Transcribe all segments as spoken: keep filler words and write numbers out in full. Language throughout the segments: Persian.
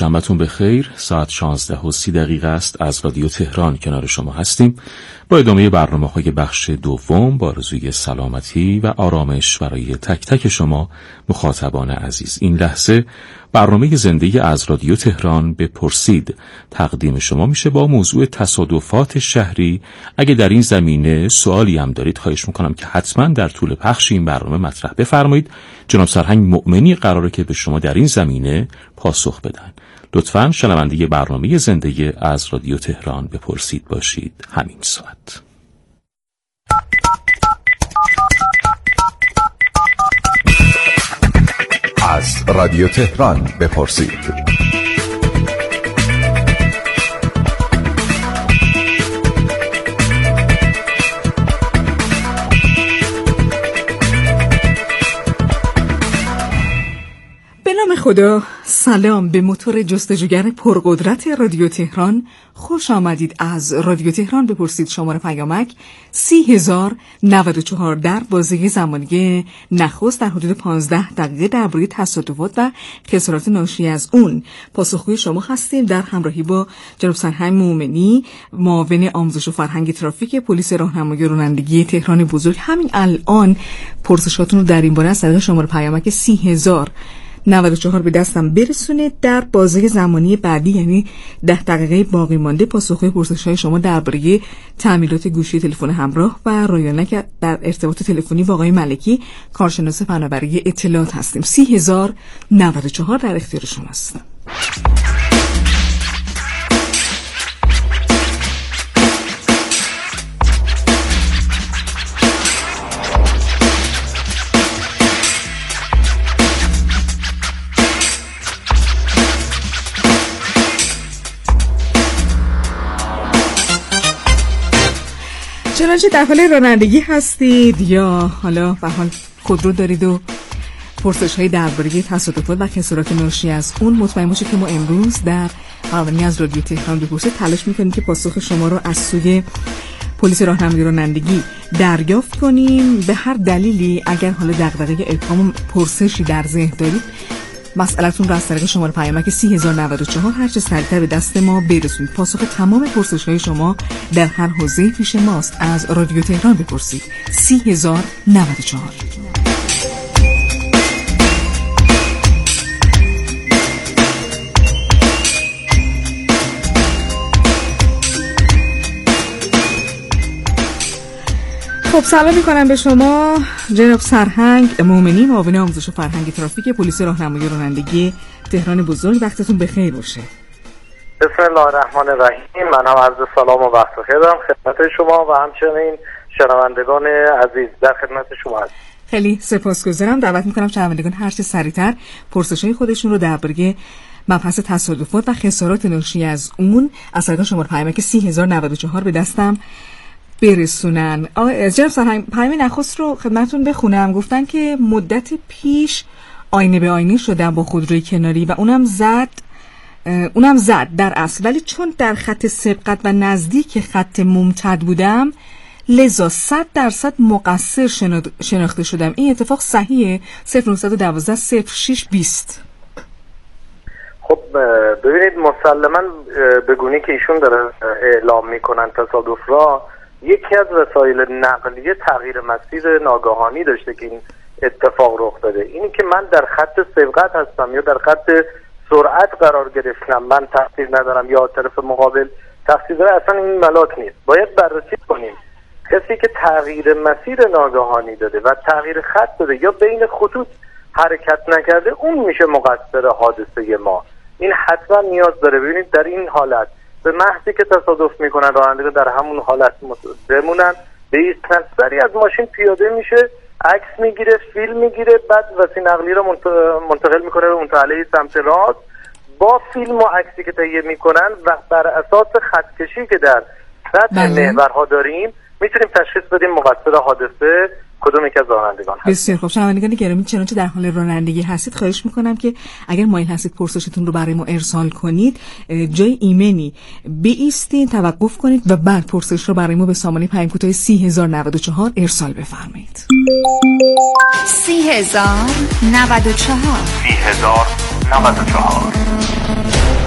شنبه‌تون بخیر. ساعت شانزده و سی دقیقه است. از رادیو تهران کنار شما هستیم با ادامه برنامه‌های بخش دوم با آرزوی سلامتی و آرامش برای تک تک شما مخاطبان عزیز. این لحظه برنامه زنده از رادیو تهران بپرسید تقدیم شما میشه با موضوع تصادفات شهری. اگه در این زمینه سوالی هم دارید خواهش میکنم که حتما در طول پخش این برنامه مطرح بفرمایید. جناب سرهنگ مؤمنی قراره که به شما در این زمینه پاسخ بدن. لطفاً شنونده برنامه زنده از رادیو تهران بپرسید باشید همین ساعت. از رادیو تهران بپرسید. به نام خدا، سلام به موتور جستجوگر پرقدرت رادیو تهران. خوش آمدید. از رادیو تهران بپرسید. شماره پیامک سی هزار نود و چهار در بازه زمانی نخست در حدود پانزده دقیقه درباره تصادفات و خسارات ناشی از اون پاسخگوی شما هستیم در همراهی با جناب سرهنگ مؤمنی، معاون آموزش و فرهنگ ترافیک پلیس راهنمایی رانندگی تهران بزرگ. همین الان پرسشاتون رو در این باره از طریق شماره پیامک سی هزار نود و چهار به دستم برسونید. در بازه زمانی بعدی یعنی ده دقیقه باقی مانده پاسخگوی پرسش‌های شما درباره تعمیرات گوشی تلفن همراه و رایانک در ارتباط تلفنی با آقای ملکی، کارشناس فناوری اطلاعات هستیم. سی هزار نود و چهار در اختیار شماست. چنانچه در حال رانندگی هستید یا حالا به حال خودرو دارید و پرسش های درباره تصادفات و خسارات ناشی از اون، مطمئن باشید که ما امروز در برنامه از رادیو تهران بپرسید تلاش میکنیم که پاسخ شما رو از سوی پلیس راهنمایی رانندگی دریافت کنیم. به هر دلیلی اگر حالا دغدغه ابهام پرسشی در ذهن دارید، مسئله‌تون رو از طریق شماره پیامک سی هزار نود و چهار هر چه سریعتر به دست ما برسونید. پاسخ تمام پرسش‌های شما در هر حوزه‌ای پیش ماست. از رادیو تهران بپرسید. سی هزار نود و چهار. خب سلام میکنم به شما جناب سرهنگ مؤمنی، معاون آموزش و فرهنگ ترافیک پلیس راهنمایی رانندگی تهران بزرگ. وقتتون بخیر باشه. بسم الله الرحمن الرحیم. من هم عرض سلام و وقت بخیر دارم خدمت شما و همچنین شنوندگان عزیز در خدمت شما هستم. خیلی سپاسگزارم. دعوت میکنم شنوندگان هر چه سریعتر پرسش‌های خودشون رو درباره مبحث تصادفات و خسارات ناشی از اون از طریق شماره پیامک سی هزار نود و چهار به دستم برسونن. آقای جناب سرهنگ، پیام نخست رو خدمتتون بخونم. گفتن که مدت پیش آینه به آینه شدم با خودروی کناری و اونم زد اونم زد در اصل، ولی چون در خط سبقت و نزدیک خط ممتد بودم لذا صد درصد مقصر شناخته شدم. این اتفاق صحیحه؟ صفر نه یک دو صفر شش بیست. خب ببینید، مسلما بگونی که ایشون داره اعلام میکنن تصادف را، یکی از وسایل نقلیه تغییر مسیر ناگهانی داشته که این اتفاق رخ داده. اینی که من در خط سبقت هستم یا در خط سرعت قرار گرفتم من تقصیر ندارم یا طرف مقابل تقصیر داره، اصلا این ملاک نیست. باید بررسی کنیم کسی که تغییر مسیر ناگهانی داده و تغییر خط داده یا بین خطوط حرکت نکرده، اون میشه مقصر حادثه ما. این حتما نیاز داره. ببینید در این حالت به محضی که تصادف میکنن راننده در همون حالت بمونن، بیستن، سری از ماشین پیاده میشه، عکس میگیره، فیلم میگیره، بعد وسیله نقلیه رو منتقل میکنه به متعلق سمت راست با فیلم و عکسی که تهیه میکنن و بر اساس خطکشی که در سطح محورها داریم میتونیم تشخیص بدیم مقصر حادثه کدوم یک از رانندگان هست. بسیار خوب. شنوندگان گرامی، چنانچه در حال رانندگی هستید خواهش میکنم که اگر مایل هستید پرسشتون رو برای ما ارسال کنید، جای ایمنی بایستین، توقف کنید و بعد پرسش رو برای ما به سامانه پیام کوتاه سی هزار نود و چهار ارسال بفرمایید. سی هزار نود و چهار سی هزار نود و چهار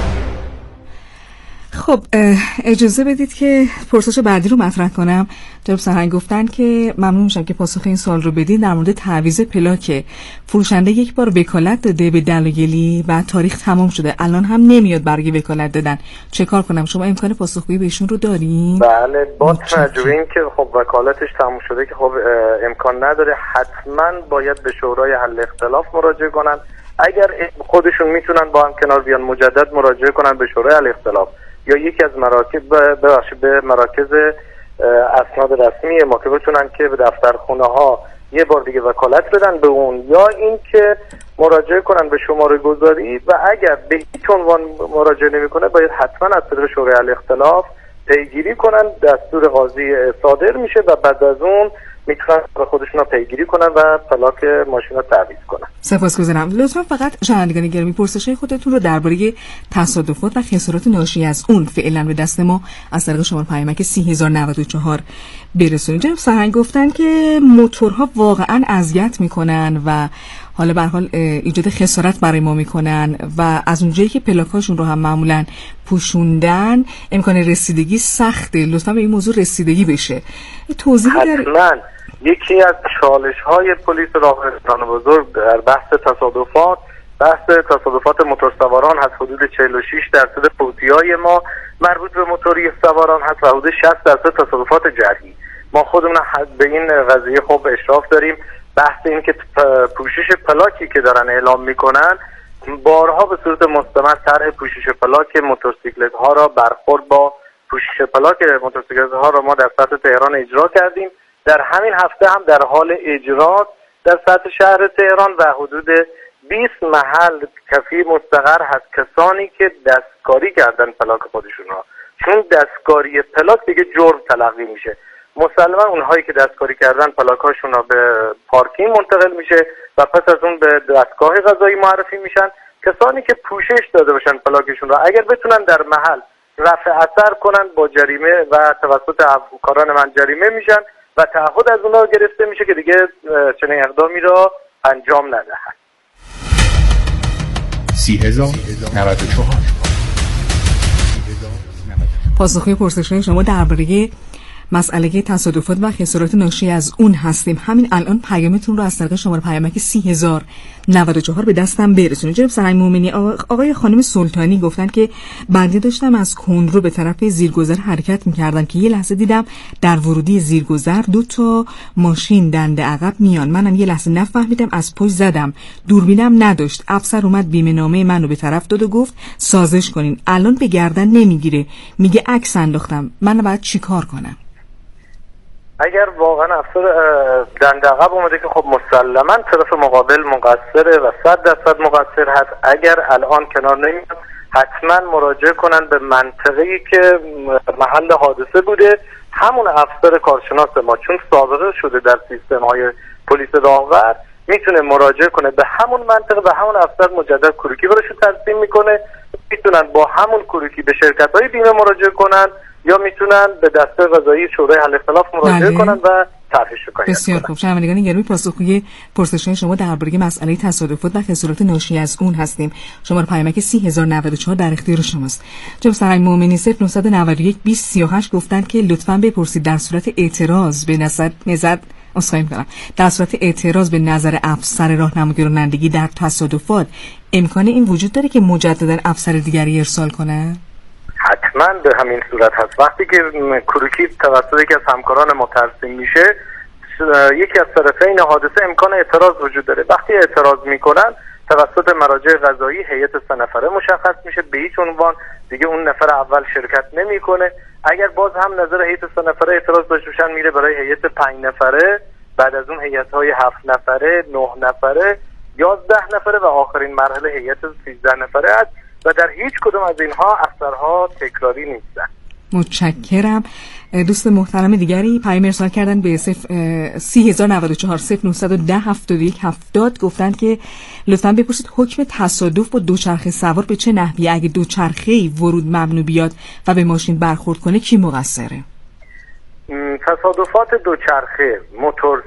خب اجازه بدید که پرسش بعدی رو مطرح کنم. جناب سرهنگ گفتن که ممنون میشم که پاسخ این سوال رو بدید در مورد تعویض پلاک. فروشنده یک بار وکالت داده به دلایلی و تاریخ تمام شده، الان هم نمیاد برای وکالت دادن، چه کار کنم؟ شما امکان پاسخگویی به ایشون رو دارین؟ بله، با توجه به اینکه خب وکالتش تمام شده که خب امکان نداره، حتما باید به شورای حل اختلاف مراجعه کنن. اگر خودشون میتونن با هم کنار بیان مجدد مراجعه کنن به شورای حل اختلاف یا یکی از مراکز ببخشید به مراکز اسناد رسمی ما که بتونن که به دفترخونه ها یه بار دیگه وکالت بدن به اون، یا اینکه مراجعه کنن به شماره گذاری و اگر به هیچ عنوان مراجعه نمیکنه باید حتما از طریق شورای حل اختلاف پیگیری کنن. دستور قاضی صادر میشه و بعد از اون میتونن به خودشون رو پیگیری کنن و پلاک ماشین رو تعویض کنن. سپاسگزارم. لطفا فقط شنوندگان گرامی پرسش‌های خودتون رو درباره تصادفات و خسارات ناشی از اون فعلا به دست ما از طریق شماره پیامک سه هزار و نود و چهار برسونید. جناب سرهنگ گفتن که موتورها واقعا اذیت میکنن و حالا به هر حال ایجاد خسارت برای ما میکنن و از اونجایی که پلاکاشون رو هم معمولا پوشوندن امکان رسیدگی سخته. لطفا به این موضوع رسیدگی بشه. توضیحی داره؟ حتما. یکی از چالش های پلیس راهبردان بزرگ در بحث تصادفات بحث تصادفات موتورسواران هست. حدود چهل و شش درصد فوتی‌های ما مربوط به موتوری سواران هست و حدود شصت درصد تصادفات جرحی. ما خودمون به این قضیه خوب اشراف داریم. بحث این که پوشش پلاکی که دارن اعلام میکنن، بارها به صورت مستمر طرح پوشش پلاک موتورسیکلت ها را برخورد با پوشش پلاک موتورسیکلت ها را ما در سطح تهران اجرا کردیم. در همین هفته هم در حال اجرا در سطح شهر تهران و حدود بیست محل کفی مستقر هست کسانی که دستکاری کردن پلاک خودشون را. چون دستکاری پلاک دیگه جرم تلقی میشه، مسلما اونهایی که دستکاری کردن پلاکاشون را به پارکینگ منتقل میشه و پس از اون به دستگاه قضایی معرفی میشن. کسانی که پوشش داده باشن پلاکشون را اگر بتونن در محل رفع اثر کنن با جریمه و توسط همکاران من جریمه میشن و تعهد از اونها گرفته میشه که دیگه چنین اقدامی را انجام ندهند. سی هزار و نود و چهار پاسخوی پرسش‌های شما درباره مسئله تصادفات و خسارات ناشی از اون هستیم. همین الان پیامتون رو از طریق شماره پیامک سه هزار و نود و چهار به دستم برسونید. جناب سرهنگ مومنی، آقای خانم سلطانی گفتن که بنده داشتم از کندرو به طرف زیرگذر حرکت می‌کردم که یه لحظه دیدم در ورودی زیرگذر دو تا ماشین دنده عقب میان. منم یه لحظه نفهمیدم، از پشت زدم، دوربینم نداشت. افسر اومد بیمه نامه منو به طرف داد و گفت سازش کنین. الان به گردن نمیگیره، میگه عکس انداختم. من باید چیکار کنم؟ اگر واقعا افسر دنده عقب اومده که خب مسلما طرف مقابل مقصره و صد درصد مقصر هست. اگر الان کنار نمیاد حتما مراجعه کنن به منطقه‌ای که محل حادثه بوده. همون افسر کارشناس ما چون سابقه شده در سیستم های پلیس راهور میتونه مراجعه کنه به همون منطقه و همون افسر مجدد کروکی براشون ترسیم میکنه. میتونن با همون کروکی به شرکت های بیمه مراجعه کنن یا میتونن به دسته قضایی شورای حل اختلاف مراجعه بله. کنن و طرحش کنن. بسیار خوب. شنوندگان گرامی، پاسخگوی پرسش‌های شما درباره مسئله تصادفات و خسارات ناشی از اون هستیم. شماره پیامک سه هزار و نود و چهار در اختیار شماست. جناب سرهنگ مومنی صفر نه نه یک بیست سی و هشت گفتن که لطفاً بپرسید در صورت اعتراض به نظر نظر اسخای می‌کنم در صورت اعتراض به نظر افسر راهنمایی رانندگی در تصادفات امکان این وجود داره که مجددا افسر دیگری ارسال کنه؟ حتما به همین صورت هست. وقتی که کروکی توسط یکی از همکاران ما ترسیم میشه، یکی از طرفین حادثه امکان اعتراض وجود داره. وقتی اعتراض میکنن توسط مراجع قضایی هیئت سه نفره مشخص میشه. به هیچ عنوان دیگه اون نفر اول شرکت نمیکنه. اگر باز هم نظر هیئت سه نفره اعتراض داشته باشن میره برای هیئت پنج نفره، بعد از اون هیئت‌های هفت نفره، نه نفره، یازده نفره و آخرین مرحله هیئت سیزده نفره است و در هیچ کدوم از اینها افسرها تکراری نیستن. متشکرم. دوست محترم دیگری پیام ارسال کردن به سه هزار و نود و چهار صفر نه یک صفر هفتاد و یک هفتاد گفتن که لطفاً بپرسید حکم تصادف با دوچرخه سوار به چه نحویه؟ اگه دوچرخه‌ای ورود ممنوع بیاد و به ماشین برخورد کنه کی مقصره؟ تصادفات دوچرخه،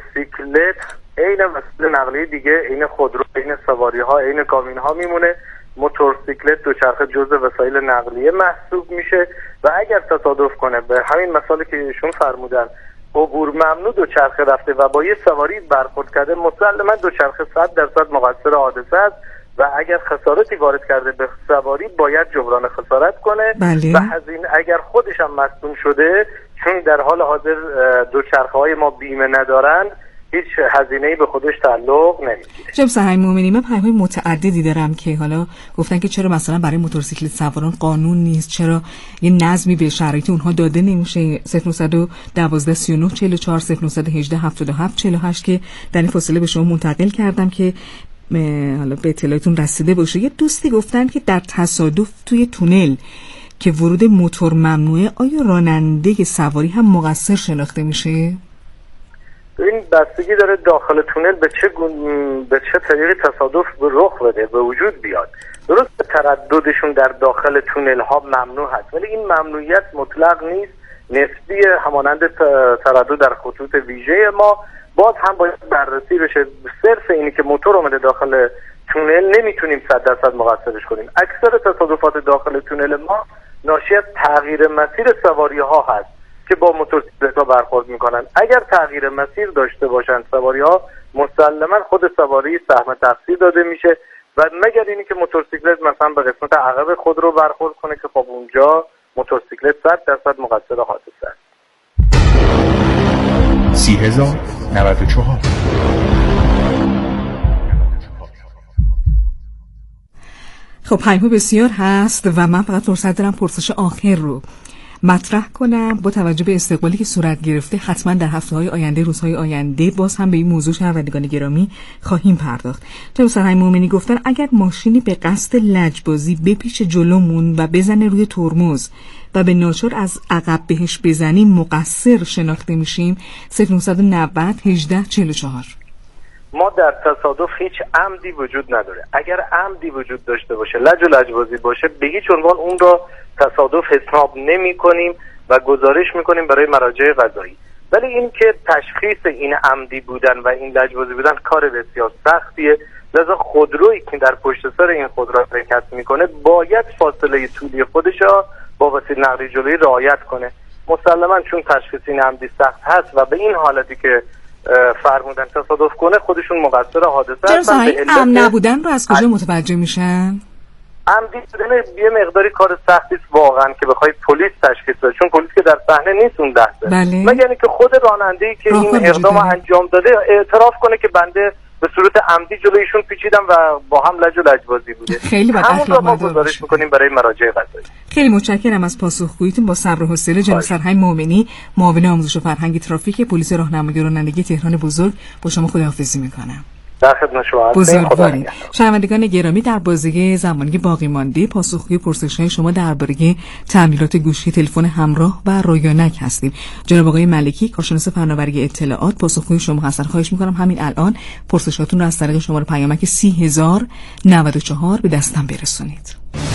موتورسیکلت، عین وسیله نقلیه دیگه، عین خودرو، عین سواری‌ها، عین کامیون‌ها میمونه. موتورسیکلت دوچرخه جزء وسایل نقلیه محسوب میشه و اگر تصادف کنه به همین مثالی که ایشون فرمودن عبور ممنوع دوچرخه رفته و با یه سواری برخورد کرده، مسلما دوچرخه صد درصد مقصر حادثه است و اگر خسارتی وارد کرده به سواری باید جبران خسارت کنه. بله. و هزینه اگر خودش هم مصدوم شده، چون در حال حاضر دوچرخه های ما بیمه ندارند، هیچ هزینه‌ای به خودش تعلق نمیگیره. جناب سرهنگ مومنی، من پیام‌های متعددی دارم که حالا گفتن که چرا مثلا برای موتورسیکلت سواران قانون نیست، چرا یه نظمی به شرایط اونها داده نمیشه. صفر نه یک دو سه نه چهار چهار صفر نه یک هشت هفتاد و هفت چهل و هشت که در این فاصله به شما منتقل کردم که حالا به اطلاعتون رسیده باشه. یه دوستی گفتن که در تصادف توی تونل که ورود موتور ممنوعه، آیا راننده سواری هم مقصر شناخته میشه؟ این بستگی داره داخل تونل به چه گون... به چه طریقی تصادف رخ بده، به وجود بیاد. درست ترددشون در داخل تونل ها ممنوع هست، ولی این ممنوعیت مطلق نیست، نسبی، همانند تردد در خطوط ویژه ما. باز هم باید بررسی بشه. صرف اینی که موتور اومده داخل تونل نمیتونیم صد درصد مقصرش کنیم. اکثر تصادفات داخل تونل ما ناشی از تغییر مسیر سواری ها هست که با موتورسیکلت ها برخورد میکنن. اگر تغییر مسیر داشته باشن سواری ها، مسلما خود سواری سهم تقصیر داده میشه و مگر اینی که موتورسیکلت مثلا به قسمت عقب خود رو برخورد کنه که خب اونجا موتورسیکلت صد درصد مقصر حادثه است. سی هزار نود و چهار. خب پیام بسیار هست و من فقط فرصت دارم پرسش آخر رو مطرح کنم. با توجه به استقبالی که صورت گرفته، حتما در هفته‌های آینده، روزهای آینده باز هم به این موضوع شنوندگان گرامی خواهیم پرداخت. جناب سرهنگ مومنی گفتن اگر ماشینی به قصد لجبازی بپیچه جلومون و بزنه روی ترمز و به ناچار از عقب بهش بزنیم، مقصر شناخته میشیم. صفر نه نه صفر هجده چهل و چهار. ما در تصادف هیچ عمدی وجود نداره. اگر عمدی وجود داشته باشه، لج و لجبازی باشه، به هیچ عنوان اون را تصادف حساب نمی کنیم و گزارش می کنیم برای مراجع قضایی. ولی این که تشخیص این عمدی بودن و این لجبازی بودن کار بسیار سختیه، لذا خودرویی که در پشت سر این خودرو حرکت میکنه باید فاصله طولی خودش را با وسیله نقلیه جلویی رعایت کنه. مسلما چون تشخیص این عمدی سخت هست و به این حالتی که فرمودن تصادف کنه، خودشون مقصر حادثه هستن. عمد نبودن رو از کجا متوجه میشن؟ عمدی بودن یه مقداری کار سختی است واقعا که بخوای پلیس تشخیص بده، چون پلیس که در صحنه نیست اون لحظه. بله. مگر اینکه خود راننده‌ای که این اقدام انجام داده اعتراف کنه که بنده به صورت عمدی جلویشون پیچیدم و با هم لج و لجبازی بوده. خیلی بد اخلاق ما گزارش می‌کنیم برای مراجع قضایی. خیلی متشکرم از پاسخگوییتون. با صبر و حوصله جناب سرهنگ مومنی، معاون آموزش و فرهنگ ترافیک پلیس راهنمایی رانندگی تهران بزرگ، با شما خداحافظی می‌کنم. در خدمت شما بزرگوارید. شنوندگان گرامی، در بازی زمانی باقی مانده پاسخگوی پرسش‌های شما درباره تعمیرات گوشی، تلفن همراه و رایانک هستیم. جناب آقای ملکی، کارشناس فناوری اطلاعات، پاسخگوی شما هستن. خواهش می‌کنم همین الان پرسشاتون رو از طریق شماره پیامک سی هزار نود و چهار به دستم برسونید.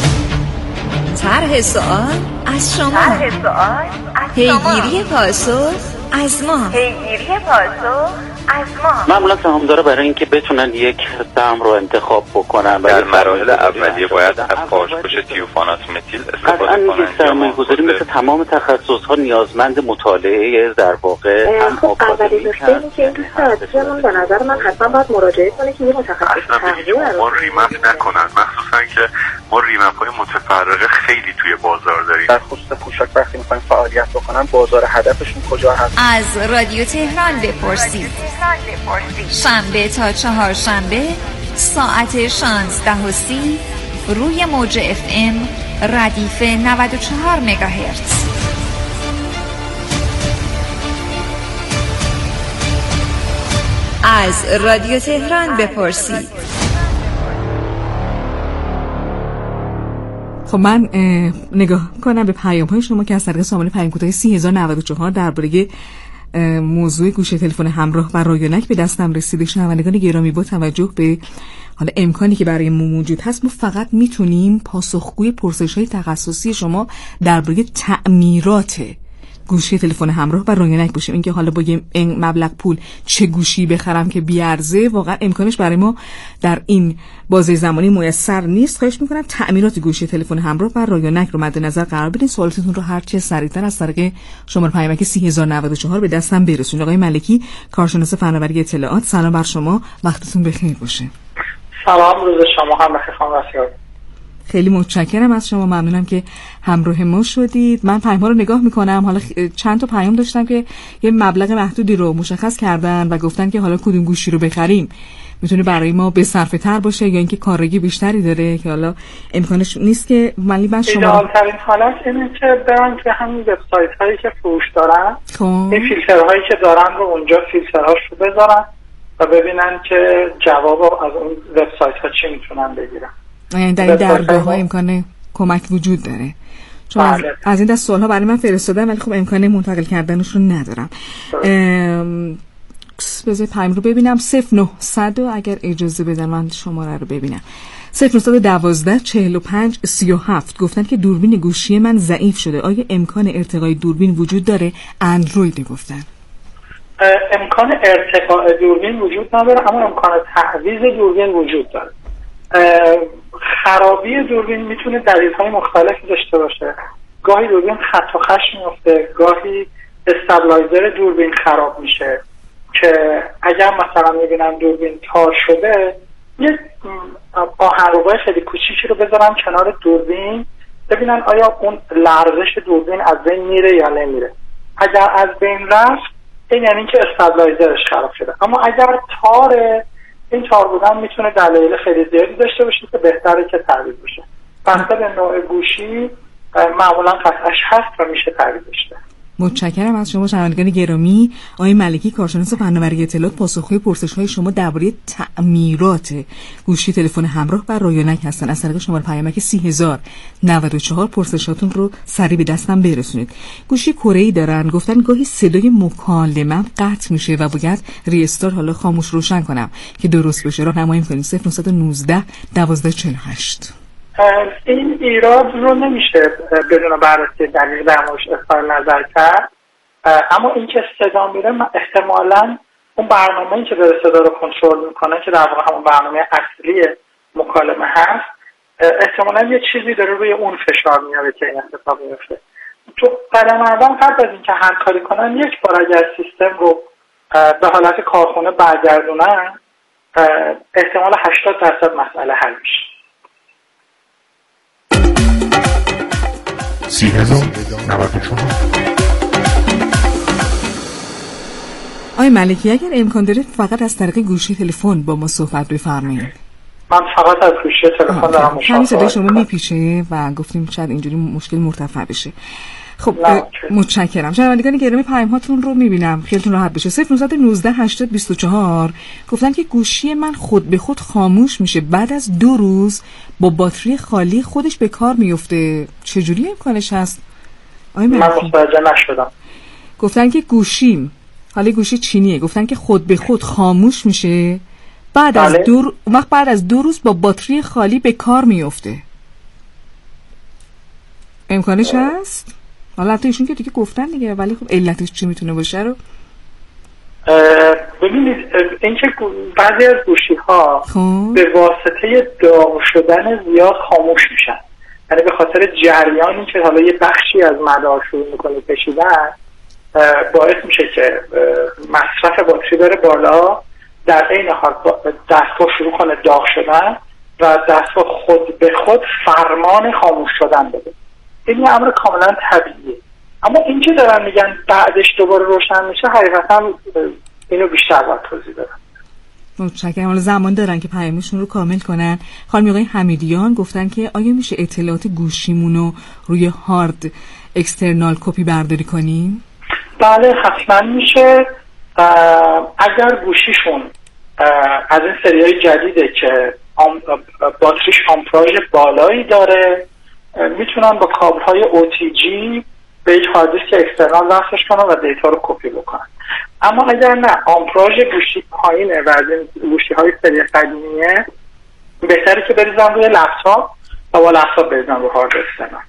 طرح سوال از شما، طرح سوال از شما، پیگیری پاسخ از ما، پیگیری پاسخ از ما. معمولا سهامدارا برای اینکه بتونن یک سهم رو انتخاب بکنن در مراحل اولیه باید از پاشپوش تیوفانات متیل استفاده کنن. سرمایه‌گذاری مثل تمام تخصص‌ها نیازمند مطالعه در واقع هم آکادمیک هست که این دوست عزیزمون به نظر من حتما باید مراجعه کنه که یه متخصص تغذیه ما ریمپ نکنن، مخصوصا که ما ریمپ‌های متفرقه خیلی توی بازار داریم. در خصوص پوشاک وقتی می‌خوایم فعالیت بکنن، بازار هدفشون کجا هست؟ از رادیو تهران بپرسید. شنبه تا چهارشنبه ساعت شانزده و سی روی موج اف ام ردیف نود و چهار مگاهرتز. از رادیو تهران بپرسید. خب من نگاه کنم به پیام های شما که از طریق سامانه پیام کوتاه سی هزار نود و چهار درباره موضوع گوشی تلفن همراه و رایانک به دستم رسیده. شنوندگان گرامی، با توجه به حالا امکانی که برای ما موجود هست، ما فقط میتونیم پاسخگوی پرسش‌های تخصصی شما درباره تعمیرات گوشی تلفن همراه و رایانک باشیم. اینکه حالا با یه مبلغ پول چه گوشی بخرم که بیارزه، واقعا امکانش برای ما در این بازه زمانی میسر نیست. خواهش میکنم تعمیرات گوشی تلفن همراه و رایانک رو مد نظر قرار بدین. سوالاتتون رو هر چه سریعتر از طریق شماره پیامک سی هزار و نود و چهار به دستم برسونید. آقای ملکی، کارشناس فناوری اطلاعات، سلام بر شما، وقتتون بخیر باشه. سلام، روز شما هم بخیر خانم رسیار. خیلی متشکرم از شما، ممنونم که همراه ما شدید. من پیام‌ها رو نگاه میکنم، حالا چند تا پیام داشتم که یه مبلغ محدودی رو مشخص کردن و گفتن که حالا کدوم گوشی رو بخریم میتونه برای ما به صرفه تر باشه یا اینکه کارایی بیشتری داره که حالا امکانش نیست که ولی بعد شما ایدئال‌ترین حالت اینه که برن که همین وبسایت هایی که فروش دارن خب این فیلترهایی که دارن رو اونجا فیلترهاش رو بذارن و ببینن که جواب از اون وبسایت ها چی میتونن بگیرن. یعنی در این درگاه‌ها امکان کمک وجود داره. چون از, از این دست سوال‌ها برای من فرستادن ولی خب امکان منتقل کردنش رو ندارم. بذار پیام رو ببینم. صفر نهصد اگر اجازه بدن من شماره رو ببینم. صفر نهصد و دوازده چهل و پنج سی و هفت گفتن که دوربین گوشی من ضعیف شده. آیا امکان ارتقای دوربین وجود داره؟ اندروید گفتن. امکان ارتقاء دوربین وجود نداره اما امکان تعویض دوربین وجود داره. خرابی دوربین میتونه دلیل‌های مختلفی داشته باشه. گاهی دوربین خط و خش میفته، گاهی استابلایزر دوربین خراب میشه که اگر مثلا میبینم دوربین تار شده یه آهنربای خیلی کوچیکی رو بذارم کنار دوربین ببینن آیا اون لرزش دوربین از بین میره یا نمیره. اگر از بین رفت این یعنی که استابلایزرش خراب شده. اما اگر تاره، این تار بودن میتونه دلایل خیلی زیادی داشته باشه که بهتره که تعویض بشه. بسته به نوع گوشی معمولا قطعش هست و میشه تعویضش داد. متشکرم از شما شنوندگان گرامی. آقای ملکی، کارشناس فناوری اطلاعات، پاسخگوی پرسش‌های شما درباره تعمیرات گوشی تلفن همراه و رایانک هستن. از طریق شماره پیامک سی هزار و نود و چهار پرسشاتون رو سریع به دستم برسونید. گوشی کره‌ای دارن، گفتن گاهی صدای مکالمه‌ام قطع میشه و باید ری استار حالا خاموش روشن کنم که درست بشه. راهنمایی کنید. صفر نهصد و نوزده دوازده چهل و هشت. این ایراد رو نمیشه بدون بررسی دلیل در موردش اظهار نظر کرد، اما این که صدا میره احتمالاً اون برنامه‌ای که داره صدا رو کنترل میکنه که در واقع همون برنامه اصلی مکالمه هست احتمالاً یه چیزی داره روی اون فشار میاره که این اتفاق میفته. تو قدم اول قبل از اینکه هر کاری کنن یک بار اگر سیستم رو به حالت کارخونه برگردونن احتمال هشتاد درصد مسئله حل میشه. سی هزار نود و چهار. آقای ملکی، اگر امکان داره فقط از طریق گوشی تلفن با ما صحبت بفرمایید. من فقط از گوشی تلفن دارم مشاهده. همین صدای شما میپیشه و گفتیم شاید اینجوری مشکل مرتفع بشه. خب متشکرم. شنوندگان گرامی، پیام هاتون رو میبینم، خیلیتون راحت بشه. صفر نهصد و نوزده هشتاد بیست و چهار گفتن که گوشی من خود به خود خاموش میشه، بعد از دو روز با باتری خالی خودش به کار میفته. چجوری امکانش هست؟ من متوجه نشدم. گفتن که گوشیم، حالا گوشی چینیه، گفتن که خود به خود خاموش میشه بعد بله. از دو وقت بعد از دو روز با باتری خالی به کار میفته. امکانش هست؟ حالا حتی ایشون که دیگه گفتن دیگه، ولی خب علتش چی میتونه باشه رو ببینید. اینکه بعضی از گوشی ها به واسطه داغ شدن زیاد خاموش میشن، یعنی به خاطر جریانی که حالا یه بخشی از مدار شروع میکنه کشیدن باعث میشه که مصرف باتری بره بالا، در این حال دستگاه شروع کنه داغ شدن و دستگاه خود به خود فرمان خاموش شدن بده. این یه امر کاملا طبیعیه. اما این که دارن میگن بعدش دوباره روشن میشه، حقیقتا اینو بیشتر باید توضیح بدم. متشکرم. حالا زمان دارن که پیامشون رو کامل کنن. خانم آقای حمیدیان گفتن که آیا میشه اطلاعات گوشیمونو روی هارد اکسترنال کپی برداری کنیم؟ بله حتما میشه. اگر گوشیشون از این سریای جدیده که باتریش آمپراژ بالایی داره، میتونن با کابل های او تی جی به یک هارد دیسک اکسترنال وصلش کنن و دیتا رو کپی بکنن. اما اگر نه آمپراژ گوشی پایینه و از این گوشی های سری قدیمیه، بهتره که بریزن روی لپتاپ و با لپتاپ بریزن رو هارد اکسترنال.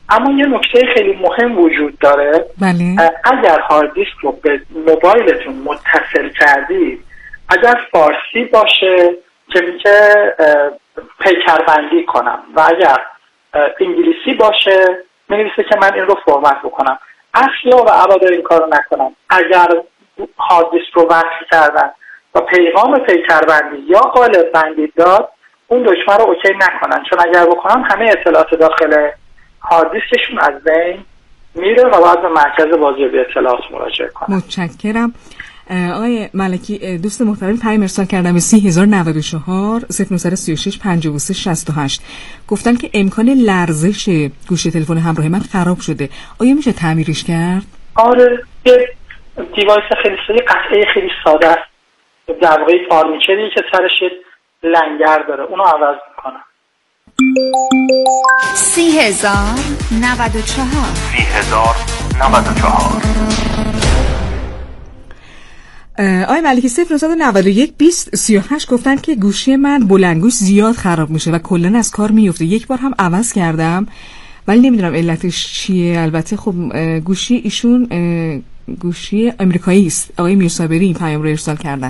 اما یه نکته خیلی مهم وجود داره. بله. اگر هارد دیسک رو به موبایلتون متصل کردید، اگر فارسی باشه که میشه پیکربندی کنم و اگر انگلیسی باشه می‌نویسه که من این رو فرمت بکنم. اصلا و ابدا این کارو نکنم. اگر هارد دیسک رو وصل کردن و پیغام پیکربندی یا قالب بندی داد، اون دکمه رو اوکی نکنن، چون اگر بکنم همه اطلاعات داخل هارد دیسکشون از بین میره و باید به مرکز بازیابی اطلاعات مراجعه کنن. متشکرم. آقای ملکی، دوست محترم پیام ارسال کردم به سی هزار نود و چهار صفر نه سه شش پنجاه و سه شصت و هشت. گفتن که امکان لرزش گوشی تلفن همراه من خراب شده، آیا میشه تعمیرش کرد؟ آره، یه دیوایس خیلی ساده، قطعه خیلی ساده است، در واقع فارمیچری که سرش لنگر داره، اونو عوض میکنم. سی هزار نود و چهار سی هزار نود و چهار. آقای ملکی صفر نه نود و یک بیست سی و هشت گفتن که گوشی من بلندگوش زیاد خراب میشه و کلا از کار میفته. یک بار هم عوض کردم ولی نمیدونم علتش چیه. البته خب گوشی ایشون گوشی آمریکایی است. آقای میرصابری این پیام رو ارسال کردن.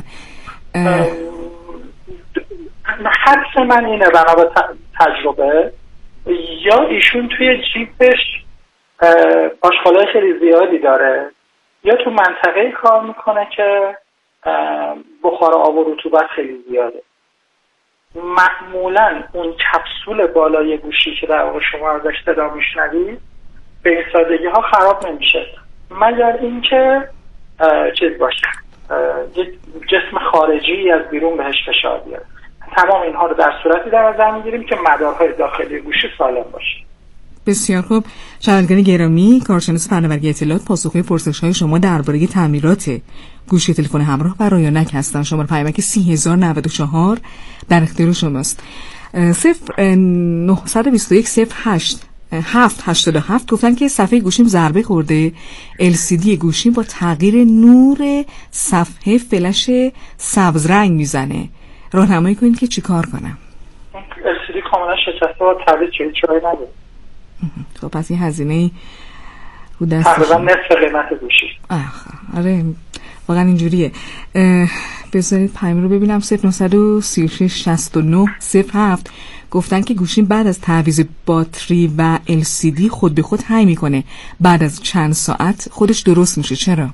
حدس من اینه بنا به تجربه یا ایشون توی جیبش آشغالای خیلی زیادی داره یا تو منطقه کار میکنه که بخار آب و رطوبت خیلی زیاده. معمولا اون کپسول بالای گوشی که در واقع شما ازش صدا میشنوید به این سادگی ها خراب نمیشه مگر اینکه چیز باشه، جسم خارجی از بیرون بهش فشار بیاره. تمام اینها رو در صورتی در نظر میگیریم که مدارهای داخلی گوشی سالم باشه. بسیار خوب. شنوندگان گرامی، کارشناس فناوری اطلاعات پاسخگوی پرسش‌های شما درباره تعمیرات گوشی تلفن همراه و رایانک هستن. شماره پیامک سی هزار نود و چهار در اختیار شماست. صفر نه دو یک صفر هشت هفت هشتاد و هفت گفتن که صفحه گوشیم ضربه خورده، ال سی دی گوشیم با تغییر نور صفحه فلش سبز رنگ میزنه، راهنمایی کنید که چیکار کنم. ال سی دی کاملا شکسته و تعویض چه چرایی نداره. خب پس این هزینه رو دست تقریبا نصف قیمت گوشی. آره واقعا اینجوریه. بذارید پیام رو ببینم. صفر نه سه شش شصت و نه صفر هفت گفتن که گوشیم بعد از تعویض باتری و ال سی دی خود به خود هنگ میکنه، بعد از چند ساعت خودش درست میشه. چرا؟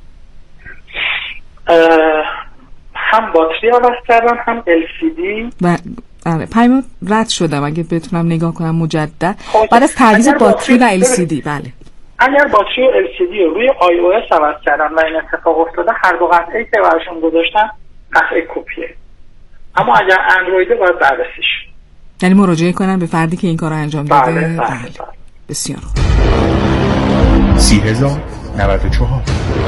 هم باتری عوض کردم هم ال سی دی و آره پیام رد شدم اگه بتونم نگاه کنم مجدد. بعد از تعویض باتری و ال سی دی. بله. اگر باتری و ال سی دی رو روی آی او اس عوض کردن و این اتفاق افتاده، هر دو قطعه‌ای که براشون گذاشتن قطعه کپیه. اما اگر اندرویده باید بررسیش. یعنی مراجعه کنم به فردی که این کارو انجام داده. بله بله, بله. بسیار خوب. سی هزار نود و چهار.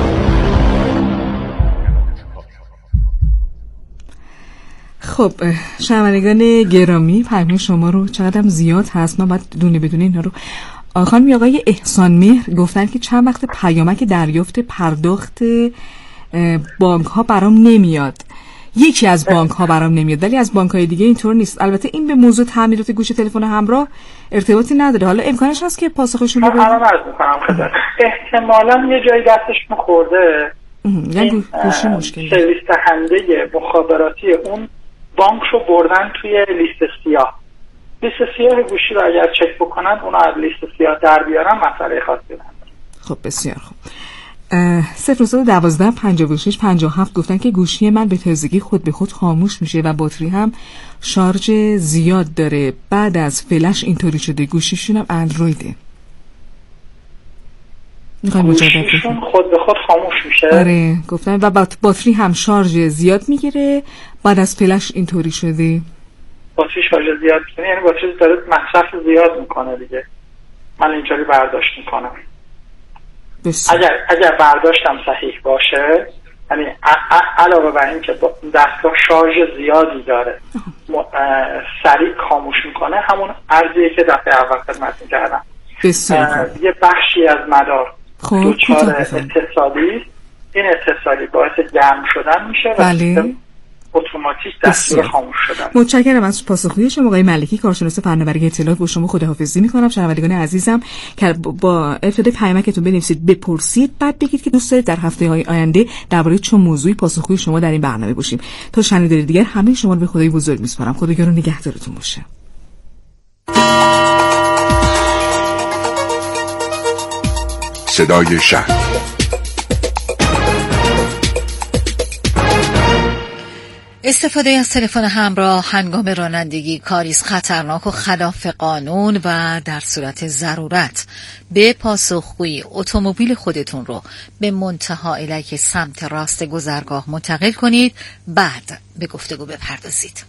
خب شنوندگان گرامی، پیام شما رو چقدرم زیاد هست، من باید دونه بدونه اینا رو. خانم آقای احسان مهر گفتن که چند وقت پیامک دریافت پرداخت بانک ها برام نمیاد. یکی از بانک ها برام نمیاد ولی از بانک های دیگه اینطور نیست. البته این به موضوع تعمیرات گوشی تلفن همراه ارتباطی نداره. حالا امکانش هست که پاسخشون رو بدید؟ من عرض می‌کنم خدمت. احتمالاً یه جایی دستشون خورده. یعنی گوشی مشکلی. سرویس دهنده مخابراتی اون بانک رو بردن توی لیست سیاه. لیست سیاه گوشی رو اگر چک بکنن اون از لیست سیاه در بیارن مسئله خاصی نداره. خب بسیار خوب. صفر نه دوازده پنجاه و شش پنجاه و هفت گفتن که گوشی من به تازگی خود به خود خاموش میشه و باتری هم شارژ زیاد داره. بعد از فلش اینطوری شده. گوشیشون هم اندرویده. گوشیشون خود به خود خاموش میشه. آره گفتن و باتری هم شارژ زیاد میگیره. بعد از فلش اینطوری شده. باتری شارژ زیاد میکنه یعنی باتری داره مصرف زیاد میکنه دیگه. من اینجوری برداشت میکنم. بس. اگر اگر برداشتم صحیح باشه، یعنی علاوه بر این که دستگاه شارژ زیادی داره سریع خاموش میکنه، همون ارزیه که دفعه اول خدمت میکردم. یه بخشی از مدار دوچار اتصالی، این اتصالی باعث گرم شدن میشه و بله. اتوماتیک دستور خاموش شدن. متشکرم از پاسخگویی شما آقای ملکی، کارشناس فناوری اطلاعات. با شما خداحافظی می‌کنم. شنوندگان عزیزم که با ابتدای پیامکتون بنویسید بپرسید، بعد بگید که دوست دارید در هفته‌های آینده درباره چه موضوعی پاسخگوی شما در این برنامه باشیم. تا شنیداری دیگر همه شما رو به خدای بزرگ می‌سپارم. خداگران نگهدارتون باشه. صدای شهر. استفاده از تلفن همراه هنگام رانندگی کاری است خطرناک و خلاف قانون و در صورت ضرورت به پاسخگویی اتومبیل خودتون رو به منتها الیک سمت راست گذرگاه منتقل کنید، بعد به گفتگو بپردازید.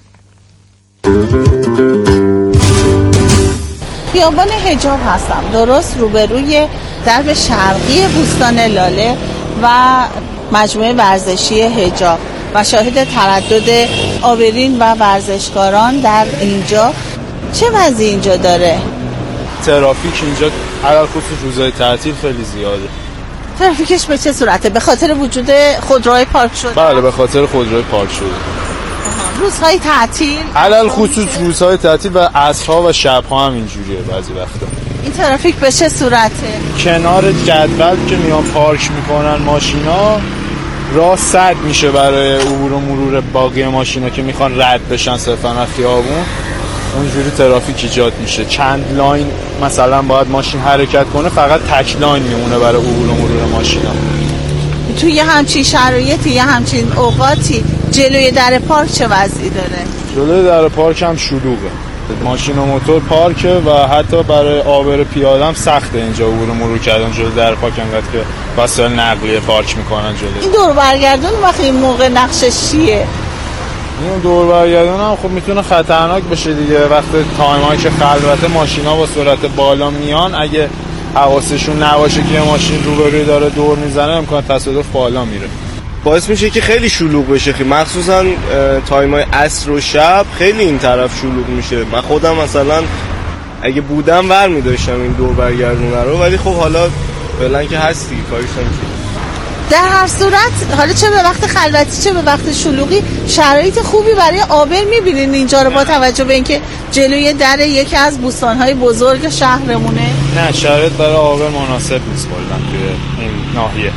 خیابان حجاب هستم، درست روبروی درب شرقی بوستان لاله و مجموعه ورزشی حجاب و شاهد تردد آبرین و ورزشکاران در اینجا. چه وضعی اینجا داره؟ ترافیک اینجا علل خصوص روزهای تعطیل خیلی زیاده. ترافیکش به چه صورته؟ به خاطر وجود خودروهای پارک شده؟ بله، به خاطر خودروهای پارک شده. روزهای تعطیل؟ علل خصوص روزهای تعطیل و عصرها و شبها هم اینجوریه بعضی وقتا. این ترافیک به چه صورته؟ کنار جدول که میان پارک میکنن ماشینا، راه سد میشه برای عبور و مرور باقی ماشینا که میخوان رد بشن صرفا از خیابون. اونجوری ترافیک ایجاد میشه. چند لاین مثلا باید ماشین حرکت کنه، فقط تک لاین میمونه برای عبور و مرور ماشینا. توی همچین شرایطی یه همچین اوقاتی جلوی در پارک چه وضعی داره؟ جلوی در پارک هم شلوغه، ماشین و موتور پارکه و حتی برای عابر پیاده هم سخته اینجا عبور و مرور کردن جلوی در پارک، انقدر که وسایل نقلیه پارک میکنن جلوی. این دور برگردون وقتی این موقع نقشش چیه؟ این دور برگردون هم خب میتونه خطرناک بشه دیگه. وقتی تایمایی که خلوته ماشینا با سرعت بالا میان، اگه حواسشون نباشه که ماشین روبروی داره دور میزنه، امکان تصادف بالا میره. باعث میشه که خیلی شلوغ بشه، خیلی مخصوصا تایمای عصر و شب خیلی این طرف شلوغ میشه. من خودم مثلا اگه بودم ور می‌داشتم این دور برگردونه رو، ولی خب حالا فعلا که هستی کاریش نمیشه. در هر صورت حالا چه به وقت خلوتی چه به وقت شلوغی شرایط خوبی برای عابر می‌بینین اینجا رو با توجه به اینکه جلوی در یکی از بوستان‌های بزرگ شهرمونه؟ نه، شرایط برای عابر مناسب نیست کلاً توی این ناحیه.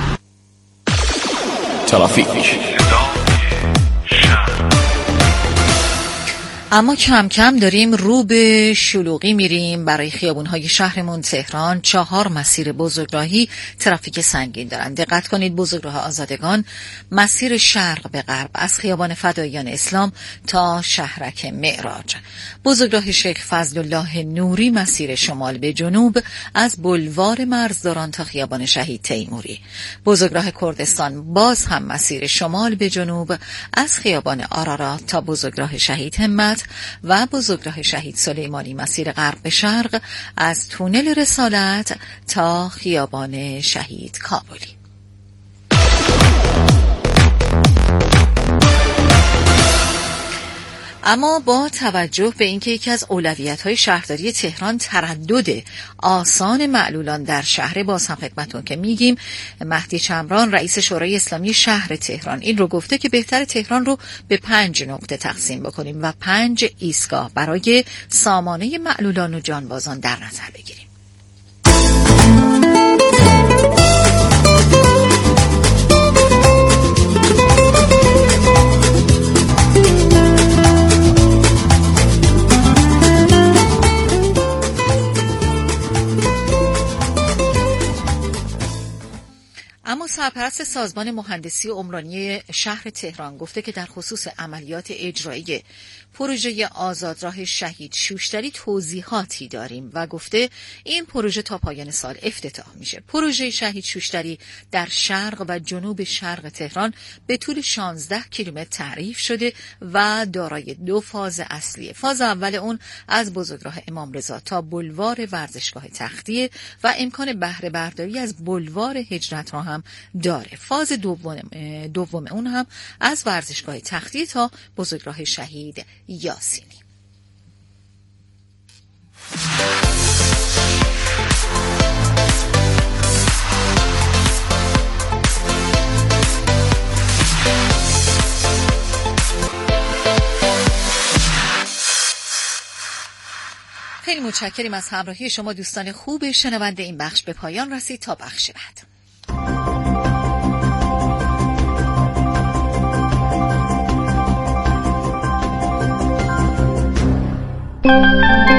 ترافیک. اما کم کم داریم رو به شلوغی میریم. برای خیابون‌های شهرمون تهران چهار مسیر بزرگراهی ترافیک سنگین دارن. دقت کنید، بزرگراه آزادگان مسیر شرق به غرب از خیابان فداییان اسلام تا شهرک معراج. بزرگراه شیخ فضل الله نوری مسیر شمال به جنوب از بلوار مرزداران تا خیابان شهید تیموری. بزرگراه کردستان باز هم مسیر شمال به جنوب از خیابان آرارات تا بزرگراه شهید همت و بزرگراه شهید سلیمانی مسیر غرب به شرق از تونل رسالت تا خیابان شهید کابلی. اما با توجه به اینکه یکی از اولویت‌های شهرداری تهران تردد آسان معلولان در شهر، باز هم خدمتتون که میگیم مهدی چمران رئیس شورای اسلامی شهر تهران این رو گفته که بهتر تهران رو به پنج نقطه تقسیم بکنیم و پنج ایستگاه برای سامانه معلولان و جانبازان در نظر بگیریم. اما سرپرست سازمان مهندسی عمرانی شهر تهران گفته که در خصوص عملیات اجرایی پروژه آزادراه شهید شوشتری توضیحاتی داریم و گفته این پروژه تا پایان سال افتتاح میشه. پروژه شهید شوشتری در شرق و جنوب شرق تهران به طول شانزده کیلومتر تعریف شده و دارای دو فاز اصلیه. فاز اول اون از بزرگراه امام رضا تا بلوار ورزشگاه تختیه و امکان بهره برداری از بلوار هجرت را هم داره. فاز دوم دوم اون هم از ورزشگاه تختیه تا بزرگراه شهید یاسینی. متشکریم از همراهی شما دوستان خوب شنونده. این بخش به پایان رسید. تا بخش بعد.